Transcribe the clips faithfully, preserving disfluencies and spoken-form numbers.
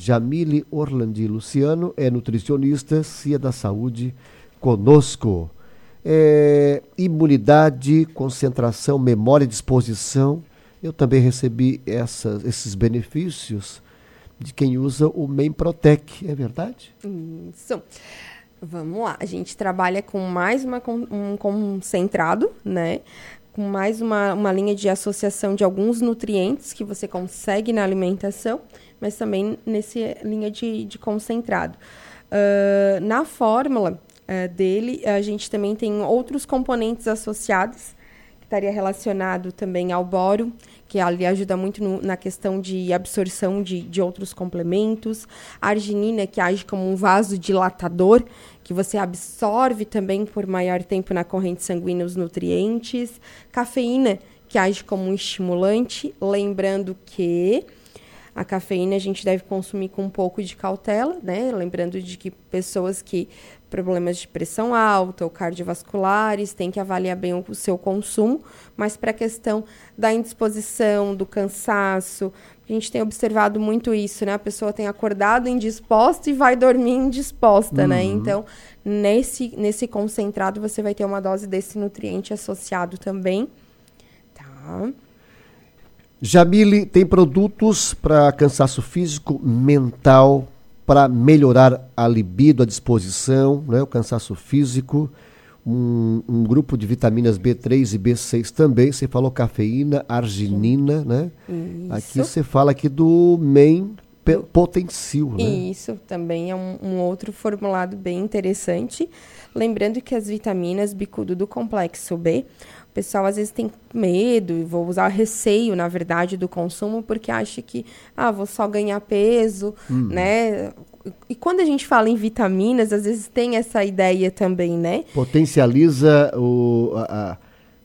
Jamile Orlandi Luciano é nutricionista, C I A da Saúde, conosco. É, imunidade, concentração, memória e disposição. Eu também recebi essas, esses benefícios de quem usa o Memprotec, é verdade? Isso. Vamos lá, a gente trabalha com mais uma, um concentrado, né? Com mais uma, uma linha de associação de alguns nutrientes que você consegue na alimentação, mas também nessa linha de, de concentrado. Uh, na fórmula uh, dele, a gente também tem outros componentes associados, que estaria relacionado também ao boro, que ali ajuda muito no, na questão de absorção de, de outros complementos. A arginina, que age como um vasodilatador, que você absorve também por maior tempo na corrente sanguínea os nutrientes. Cafeína, que age como um estimulante, lembrando que a cafeína a gente deve consumir com um pouco de cautela, né? Lembrando de que pessoas que problemas de pressão alta ou cardiovasculares têm que avaliar bem o seu consumo, mas para a questão da indisposição, do cansaço, a gente tem observado muito isso, né? A pessoa tem acordado indisposta e vai dormir indisposta, uhum. né? Então, nesse, nesse concentrado, você vai ter uma dose desse nutriente associado também, tá? Jamile, tem produtos para cansaço físico, mental, para melhorar a libido, a disposição, né? O cansaço físico, um, um grupo de vitaminas B três e B seis também. Você falou cafeína, arginina, Sim. né? Isso. Aqui você fala aqui do Men Potencil, né? Isso, também é um, um outro formulado bem interessante. Lembrando que as vitaminas bicudo do complexo B, o pessoal às vezes tem medo, e vou usar receio, na verdade, do consumo, porque acha que, ah, vou só ganhar peso, hum. né? E quando a gente fala em vitaminas, às vezes tem essa ideia também, né? Potencializa o, a, a,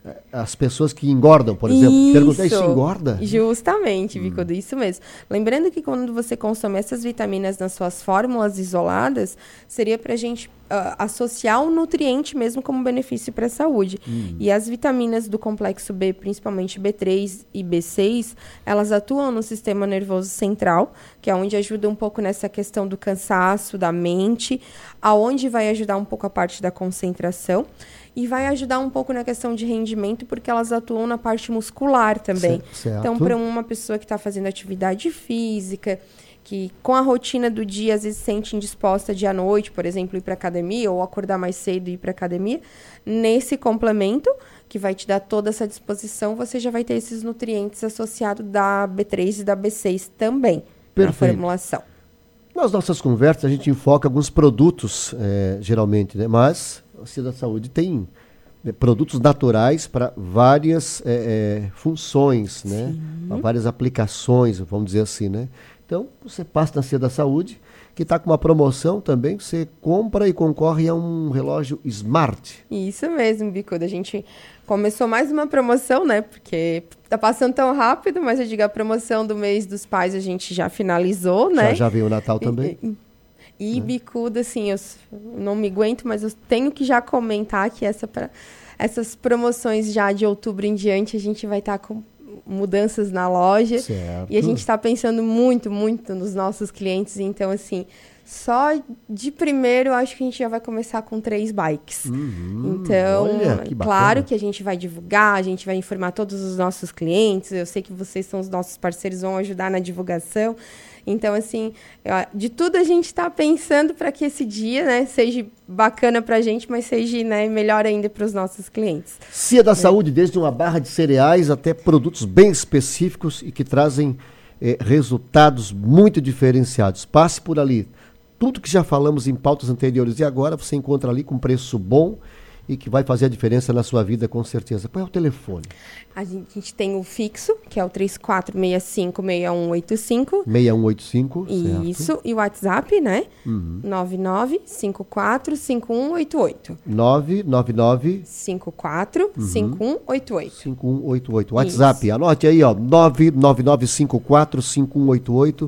as pessoas que engordam, por exemplo. Isso. Perguntar, isso engorda? Justamente, Bicudo, hum. isso mesmo. Lembrando que quando você consome essas vitaminas nas suas fórmulas isoladas, seria para a gente uh, associar o nutriente mesmo como benefício para a saúde. Hum. E as vitaminas do complexo B, principalmente B três e B seis, elas atuam no sistema nervoso central, que é onde ajuda um pouco nessa questão do cansaço, da mente, aonde vai ajudar um pouco a parte da concentração. E vai ajudar um pouco na questão de rendimento, porque elas atuam na parte muscular também. Certo. Então, para uma pessoa que está fazendo atividade física, que com a rotina do dia, às vezes se sente indisposta de à noite, por exemplo, ir para academia, ou acordar mais cedo e ir para academia, nesse complemento, que vai te dar toda essa disposição, você já vai ter esses nutrientes associados da B três e da B seis também, Perfeito. Na formulação. Nas nossas conversas, a gente enfoca alguns produtos, é, geralmente, né? Mas a C I A da Saúde tem né, produtos naturais para várias é, é, funções, né? Para várias aplicações, vamos dizer assim, né? Então, você passa na C I A da Saúde, que está com uma promoção também, você compra e concorre a um relógio Smart. Isso mesmo, Bicuda. A gente começou mais uma promoção, né? Porque tá passando tão rápido, mas eu digo, a promoção do mês dos pais a gente já finalizou, né? Já, já veio o Natal também. E, e, e Bicuda, assim, eu não me aguento, mas eu tenho que já comentar que essa pra, essas promoções já de outubro em diante, a gente vai estar tá com mudanças na loja. Certo. E a gente está pensando muito, muito nos nossos clientes. Então, assim, só de primeiro, acho que a gente já vai começar com três bikes. Uhum, então, olha, que claro que a gente vai divulgar, a gente vai informar todos os nossos clientes. Eu sei que vocês são os nossos parceiros, vão ajudar na divulgação. Então, assim, de tudo a gente está pensando para que esse dia, né, seja bacana para a gente, mas seja, né, melhor ainda para os nossos clientes. C I A da é. Saúde, desde uma barra de cereais até produtos bem específicos e que trazem eh, resultados muito diferenciados. Passe por ali. Tudo que já falamos em pautas anteriores e agora você encontra ali com preço bom e que vai fazer a diferença na sua vida, com certeza. Qual é o telefone? A gente tem o fixo, que é o três quatro seis cinco, seis um oito cinco. seis um oito cinco, Isso, certo. E o WhatsApp, né? Uhum. nove nove cinco quatro cinco um oito oito. nove nove nove cinco quatro cinco um oito oito. cinco um oito oito. WhatsApp, Isso. Anote aí, ó, nove nove nove cinco quatro cinco um oito oito.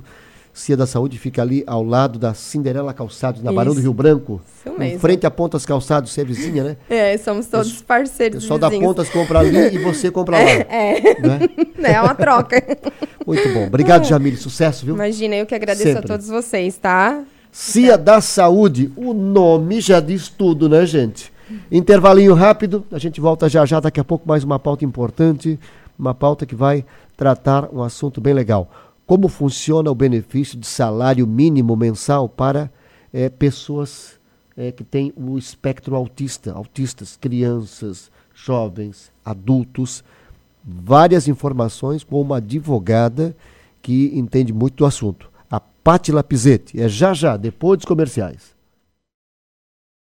Cia da Saúde fica ali ao lado da Cinderela Calçados, na Barão do Isso. Rio Branco. Isso mesmo. Em frente a Pontas Calçados, você é vizinha, né? É, somos todos parceiros. O pessoal da Pontas compra ali e você compra lá. É, Né? é uma troca. Muito bom. Obrigado, Jamile. Sucesso, viu? Imagina, eu que agradeço Sempre. a todos vocês, tá? Cia da Saúde, o nome já diz tudo, né, gente? Intervalinho rápido, a gente volta já já, daqui a pouco mais uma pauta importante, uma pauta que vai tratar um assunto bem legal. Como funciona o benefício de salário mínimo mensal para é, pessoas é, que têm o espectro autista, autistas, crianças, jovens, adultos. Várias informações com uma advogada que entende muito do assunto. A Pátila Pizetti. É já já, depois dos comerciais.